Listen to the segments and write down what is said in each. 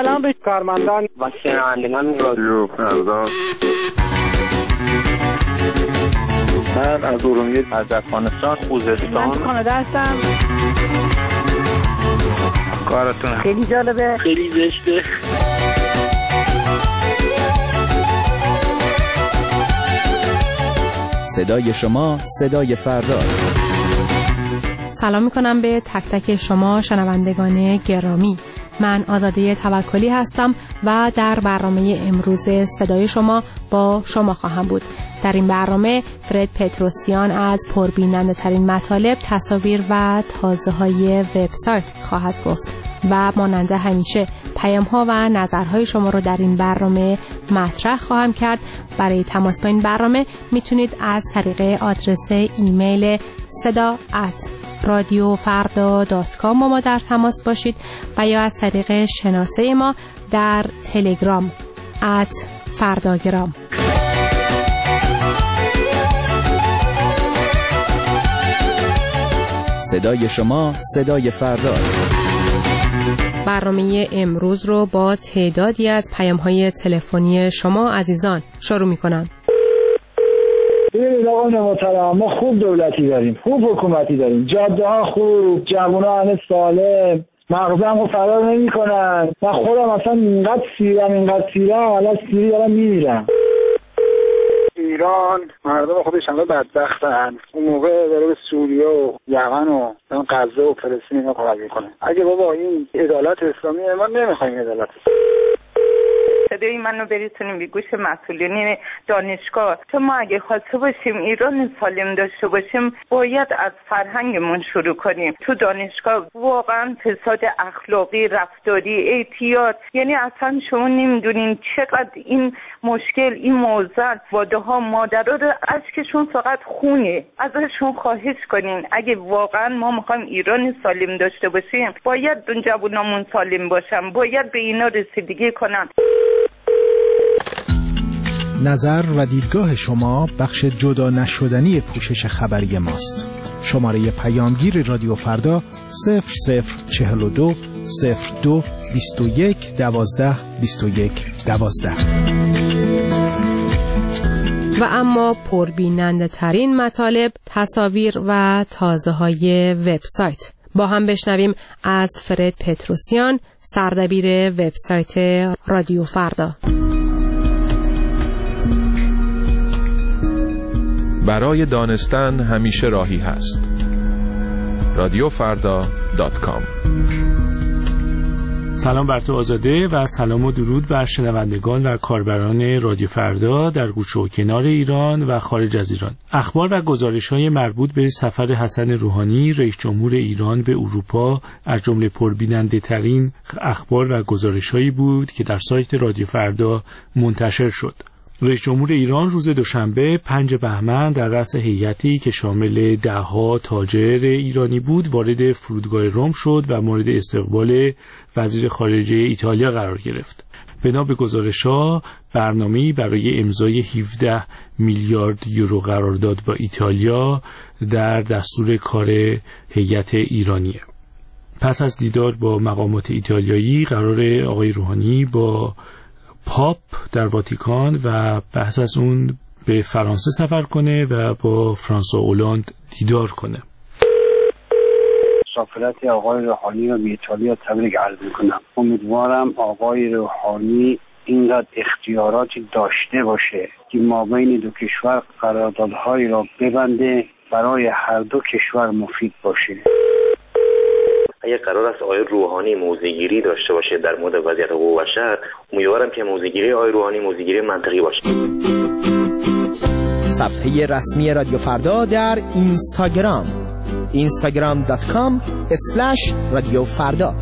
سلام به کارمندان و شنوندگان رادیو فردا. من از ارومیه، از افغانستان، خوزستان. من کانادا هستم. کارتون خیلی جالبه، خیلی زشته. صدای شما صدای فرداست. سلام میکنم به تک تک شما شنوندگان گرامی. من آزاده توکلی هستم و در برنامه امروز صدای شما با شما خواهم بود. در این برنامه فرد پتروسیان از پربیننده ترین مطالب، تصاویر و تازه های وبسایت خواهد گفت و مانند همیشه پیام ها و نظرهای شما رو در این برنامه مطرح خواهم کرد. برای تماس با این برنامه میتونید از طریق آدرس ایمیل sada@radiofarda.com ما در تماس باشید و یا از طریق شناسه ما در تلگرام @فرداگرام. صدای شما صدای فرداست. برنامه امروز رو با تعدادی از پیام‌های تلفنی شما عزیزان شروع می‌کنم. ببینید آقای محترم، ما خوب دولتی داریم، خوب حکومتی داریم، جاده ها خوب، جوونا همه سالم، مغزم رو فرار نمی کنن. من خودم اصلا اینقدر سیرم الان سیری دارم میمیرم. ایران مردم خودش همه بدبختن. اون موقع داره به سوریه و یمن و غزه و فلسطین اینا کمک میکنه. اگه بابا این عدالت اسلامیه، ما نمیخوایم عدالت. صدای منو برسونیم به گوش مسئولین دانشگاه که ما اگه خواسته باشیم ایران سالم داشته باشیم باید از فرهنگمون شروع کنیم. تو دانشگاه واقعا فساد اخلاقی، رفتاری، اعتیاد، یعنی اصلا شما نمیدونین چقدر این مشکل، این موضوع واده‌ها مادرها رو اشکشون فقط خونه. ازشون خواهش کنین اگه واقعا ما میخوایم ایران سالم داشته باشیم باید اون جوونامون سالم باشن، باید به اینا رسیدگی کنن. نظر و دیدگاه شما بخش جدا نشدنی پوشش خبری ماست. شماره پیامگیر رادیو فردا 0042 02 21 12 21 12. و اما پربیننده ترین مطالب، تصاویر و تازه های وبسایت. با هم بشنویم از فرد پتروسیان، سردبیر وبسایت رادیو فردا. برای دانستن همیشه راهی هست. radiofarda.com. سلام بر تو آزاده و سلام و درود بر شنوندگان و کاربران رادیو فردا در گوشه و کنار ایران و خارج از ایران. اخبار و گزارش‌های مربوط به سفر حسن روحانی رئیس جمهور ایران به اروپا از جمله پربیننده ترین اخبار و گزارش‌هایی بود که در سایت رادیو فردا منتشر شد. رئیس جمهور ایران روز دوشنبه 5 بهمن در رأس هیئتی که شامل ده‌ها تاجر ایرانی بود وارد فرودگاه روم شد و مورد استقبال وزیر خارجه ایتالیا قرار گرفت. بنا به گزارش‌ها برنامه‌ای برای امضای 17 میلیارد یورو قرارداد با ایتالیا در دستور کار هیئت ایرانیه. پس از دیدار با مقامات ایتالیایی قرار آقای روحانی با پاپ در واتیکان و بحث از اون به فرانسه سفر کنه و با فرانسوا اولاند دیدار کنه. مسافرت آقای روحانی رو به ایتالیا تبریک عرض میکنم. امیدوارم آقای روحانی اینقدر اختیاراتی داشته باشه که مابین دو کشور قراردادهایی را ببنده برای هر دو کشور مفید باشه. اگر قرار است آقای روحانی موضع‌گیری داشته باشه در مورد وضعیت حقوق بشر، امیدوارم که موضع‌گیری آقای روحانی موضع‌گیری منطقی باشه. صفحه رسمی رادیو فردا در اینستاگرام instagram.com/رادیوفردا.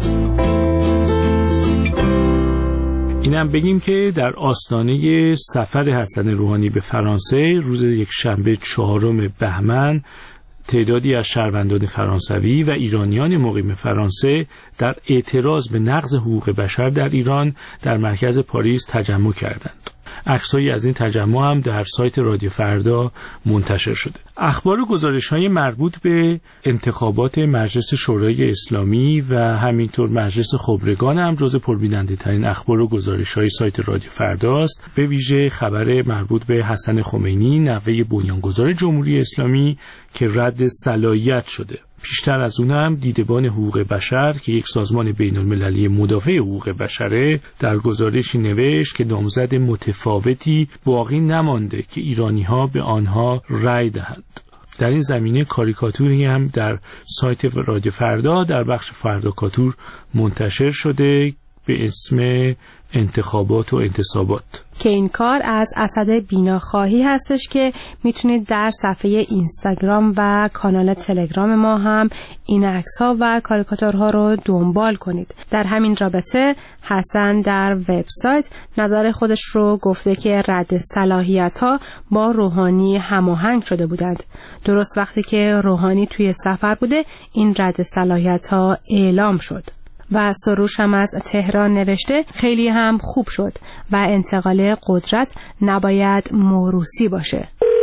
اینم بگیم که در آستانه سفر حسن روحانی به فرانسه روز یکشنبه 4 بهمن تعدادی از شهروندان فرانسوی و ایرانیان مقیم فرانسه در اعتراض به نقض حقوق بشر در ایران در مرکز پاریس تجمع کردند. عکسایی از این تجمع هم در سایت رادیو فردا منتشر شده. اخبار و گزارش‌های مربوط به انتخابات مجلس شورای اسلامی و همینطور مجلس خبرگان هم جزو پربیننده‌ترین اخبار و گزارش‌های سایت رادیو فرداست. به ویژه خبر مربوط به حسن خمینی، نوه بنیانگذار جمهوری اسلامی که رد صلاحیت شده. پیشتر از اون هم دیدبان حقوق بشر که یک سازمان بین‌المللی مدافع حقوق بشره در گزارشی نوشت که نامزد متفاوتی باقی نمانده که ایرانی‌ها به آنها رأی دهند. در این زمینه کاریکاتوری هم در سایت رادیو فردا در بخش فرداکاتور منتشر شده به اسم انتخابات و انتصابات که این کار از اسد بیناخواهی هستش که میتونید در صفحه اینستاگرام و کانال تلگرام ما هم این عکس‌ها و کاریکاتورها رو دنبال کنید. در همین رابطه حسن در وبسایت نظر خودش رو گفته که رد صلاحیت‌ها با روحانی هماهنگ شده بودند. درست وقتی که روحانی توی سفر بوده این رد صلاحیت‌ها اعلام شد. و سروش هم از تهران نوشته خیلی هم خوب شد و انتقال قدرت نباید موروثی باشه.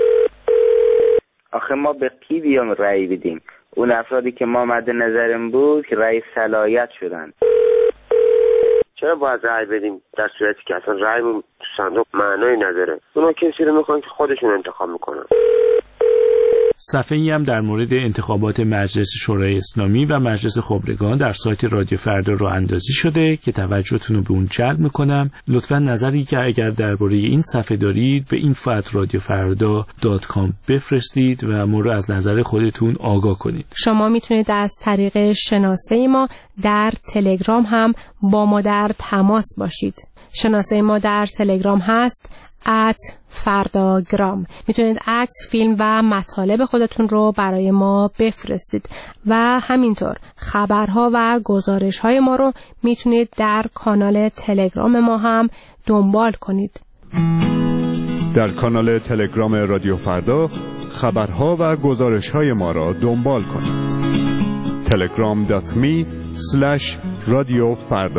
آخه ما به کی بیام رأی بدیم؟ اون افرادی که ما مد نظرم بود که رأی صلاحیت شدن. چرا باید رأی بدیم در صورتی که اصلا رأیمون تو صندوق معنایی نداره؟ اونا کسی رو میخوان که خودشون انتخاب میکنن. صفحه‌ای هم در مورد انتخابات مجلس شورای اسلامی و مجلس خبرگان در سایت رادیو فردا راه اندازی شده که توجهتون رو به اون جلب میکنم. لطفاً نظری که اگر درباره این صفحه دارید به info@radiofarda.com بفرستید و ما رو از نظر خودتون آگاه کنید. شما میتونید از طریق شناسه ما در تلگرام هم با ما در تماس باشید. شناسه ما در تلگرام هست @فرداگرام. میتونید عکس، فیلم و مطالب خودتون رو برای ما بفرستید و همینطور خبرها و گزارش‌های ما رو میتونید در کانال تلگرام ما هم دنبال کنید. در کانال تلگرام رادیو فردا خبرها و گزارش‌های ما را دنبال کنید. telegram.me/radiofarda.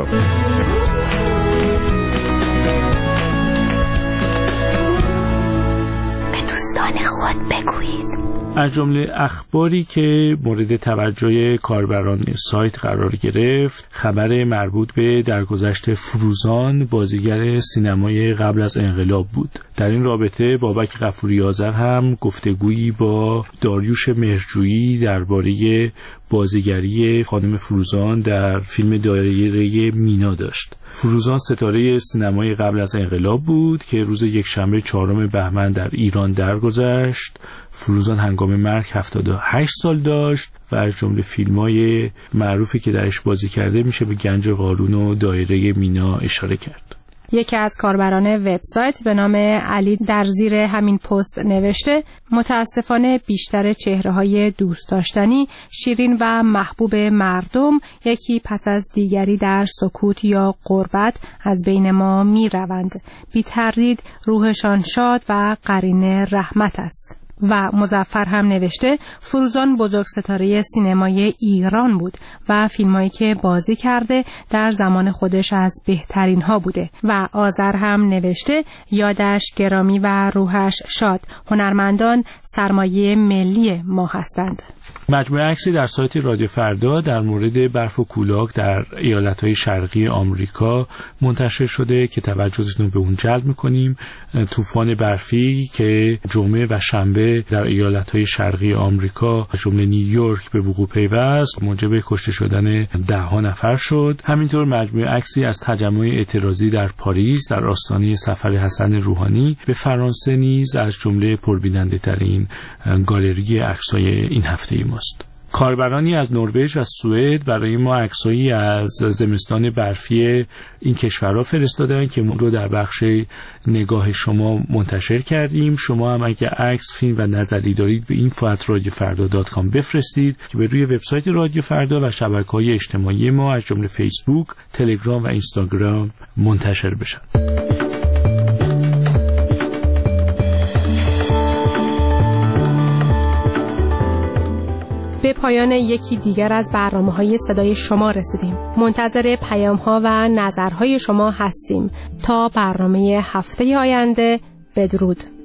از جمله اخباری که مورد توجه کاربران سایت قرار گرفت خبر مربوط به درگذشت فروزان، بازیگر سینمای قبل از انقلاب بود. در این رابطه بابک غفوری آذر هم گفتگویی با داریوش مهرجویی درباره بازیگری خانم فروزان در فیلم دایره مینا داشت. فروزان ستاره سینمای قبل از انقلاب بود که روز یکشنبه 4 بهمن در ایران درگذشت. فروزان هنگام مرگ 78 سال داشت و از جمله فیلم‌های معروفی که درش بازی کرده میشه به گنج قارون و دایره مینا اشاره کرد. یکی از کاربران وبسایت به نام علی در زیر همین پست نوشته متاسفانه بیشتر چهره‌های دوست داشتنی، شیرین و محبوب مردم یکی پس از دیگری در سکوت یا غربت از بین ما می‌روند. بی تردید روحشان شاد و قرین رحمت است. و مظفر هم نوشته فروزان بزرگ ستاره سینمای ایران بود و فیلمایی که بازی کرده در زمان خودش از بهترین ها بوده. و آذر هم نوشته یادش گرامی و روحش شاد، هنرمندان سرمایه ملی ما هستند. مجموعه عکسی در سایت رادیو فردا در مورد برف و کولاک در ایالت‌های شرقی آمریکا منتشر شده که توجهتون به اون جلب می‌کنیم. طوفان برفی که جمعه و شنبه در ایالت‌های شرقی آمریکا جمله نیویورک به وقوع پیوست موجب کشته شدن 10 نفر شد. همینطور مجموعه عکسی از تجمع اعتراضی در پاریس در آستانه سفر حسن روحانی به فرانسه نیز از جمله پربیننده‌ترین گالری عکس‌های این هفته ماست. کاربرانی از نروژ و سوئد برای ما عکسایی از زمستان برفی این کشورها فرستادن که ما رو در بخش نگاه شما منتشر کردیم. شما هم اگه عکس، فیلم و نظری دارید به info@radiofarda.com بفرستید که به روی وبسایت رادیو فردا و شبکه‌های اجتماعی ما از جمله فیسبوک، تلگرام و اینستاگرام منتشر بشن. به پایان یکی دیگر از برنامه‌های صدای شما رسیدیم. منتظر پیام‌ها و نظرهای شما هستیم تا برنامه هفته آینده. بدرود.